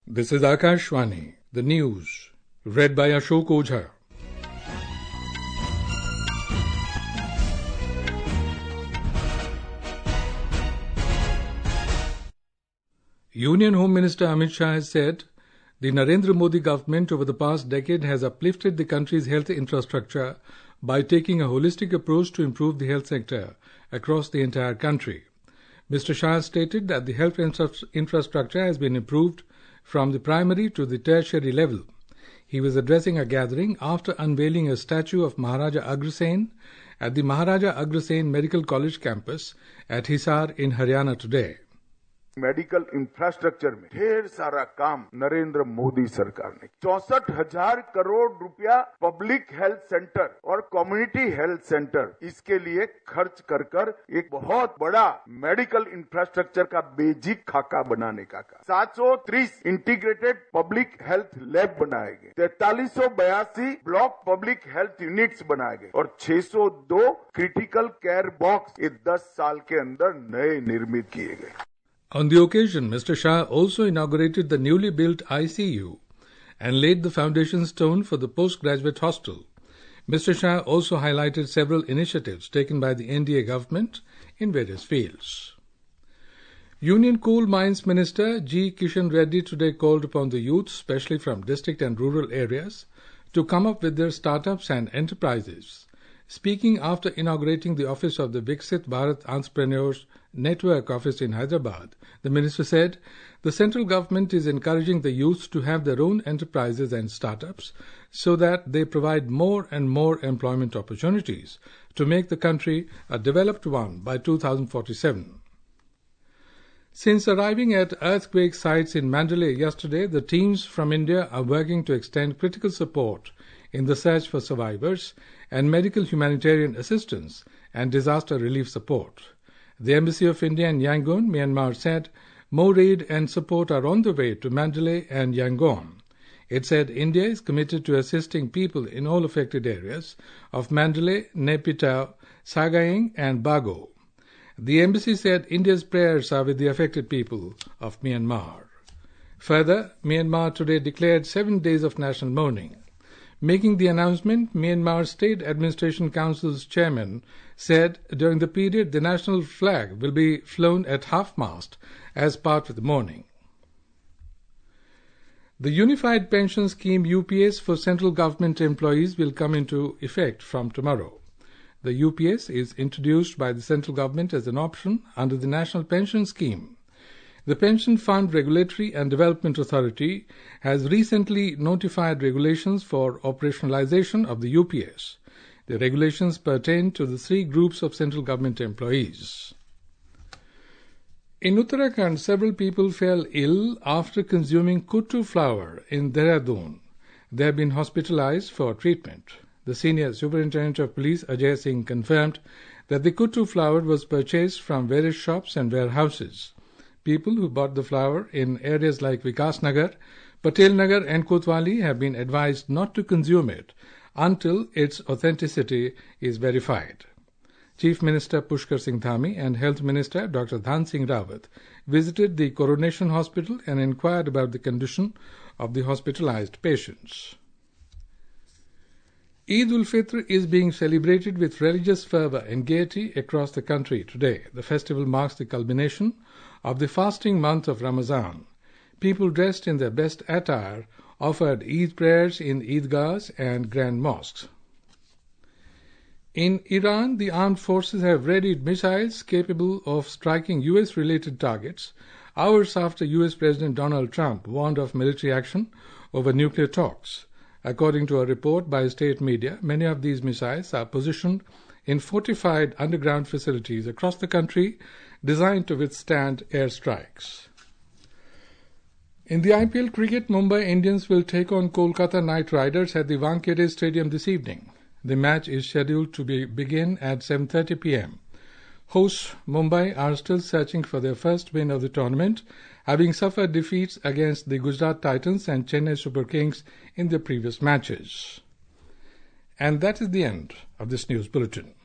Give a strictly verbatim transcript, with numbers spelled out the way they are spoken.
This is Akashvani, the news, read by Ashok Ojha. Union Home Minister Amit Shah has said the Narendra Modi government over the past decade has uplifted the country's health infrastructure by taking a holistic approach to improve the health sector across the entire country. Mister Shah stated that the health infrastructure has been improved from the primary to the tertiary level. He was addressing a gathering after unveiling a statue of Maharaja Agrasen at the Maharaja Agrasen Medical College campus at Hisar in Haryana today. Medical infrastructure में ढेर सारा काम नरेंद्र मोदी सरकार ने चौसठ हजार करोड़ रुपया public health centre और कम्युनिटी हेल्थ सेंटर इसके लिए खर्च कर कर एक बहुत बड़ा मेडिकल इंफ्रास्ट्रक्चर का बेसिक खाका बनाने का काम सात सौ तीस इंटीग्रेटेड पब्लिक हेल्थ लैब बनाए गए, तैतालीस सौ बयासी ब्लॉक पब्लिक हेल्थ यूनिट्स बनाए गए और छह सौ दो क्रिटिकल केयर बॉक्स ये दस साल के अंदर नए निर्मित किए गए. On the occasion, Mister Shah also inaugurated the newly built I C U and laid the foundation stone for the postgraduate hostel. Mister Shah also highlighted several initiatives taken by the N D A government in various fields. Union Coal Mines Minister G. Kishan Reddy today called upon the youth, especially from district and rural areas, to come up with their startups and enterprises. Speaking after inaugurating the office of the Viksit Bharat Entrepreneurs Network office in Hyderabad, the minister said the central government is encouraging the youth to have their own enterprises and startups so that they provide more and more employment opportunities to make the country a developed one by two thousand forty-seven. Since arriving at earthquake sites in Mandalay yesterday, the teams from India are working to extend critical support in the search for survivors and medical humanitarian assistance and disaster relief support. The Embassy of India in Yangon, Myanmar, said more aid and support are on the way to Mandalay and Yangon. It said India is committed to assisting people in all affected areas of Mandalay, Naypyidaw, Sagaing and Bago. The embassy said India's prayers are with the affected people of Myanmar. Further, Myanmar today declared seven days of national mourning. Making the announcement, Myanmar State Administration Council's chairman said during the period the national flag will be flown at half-mast as part of the mourning. The Unified Pension Scheme U P S for central government employees will come into effect from tomorrow. The U P S is introduced by the central government as an option under the National Pension Scheme. The Pension Fund Regulatory and Development Authority has recently notified regulations for operationalization of the U P S. The regulations pertain to the three groups of central government employees. In Uttarakhand, several people fell ill after consuming kuttu flower in Dehradun. They have been hospitalized for treatment. The Senior Superintendent of Police, Ajay Singh, confirmed that the kuttu flower was purchased from various shops and warehouses. People who bought the flower in areas like Vikas Nagar, Patel Nagar and Kotwali have been advised not to consume it until its authenticity is verified. Chief Minister Pushkar Singh Dhami and Health Minister Doctor Dhan Singh Rawat visited the Coronation Hospital and inquired about the condition of the hospitalized patients. Eid ul-Fitr is being celebrated with religious fervor and gaiety across the country today. The festival marks the culmination of the fasting month of Ramadan. People dressed in their best attire offered Eid prayers in Eidgahs and grand mosques. In Iran, the armed forces have readied missiles capable of striking U S-related targets hours after U S President Donald Trump warned of military action over nuclear talks. According to a report by state media, many of these missiles are positioned in fortified underground facilities across the country designed to withstand airstrikes. In the I P L cricket, Mumbai Indians will take on Kolkata Knight Riders at the Wankhede Stadium this evening. The match is scheduled to be, begin at seven thirty p.m. Hosts Mumbai are still searching for their first win of the tournament, having suffered defeats against the Gujarat Titans and Chennai Super Kings in their previous matches. And that is the end of this news bulletin.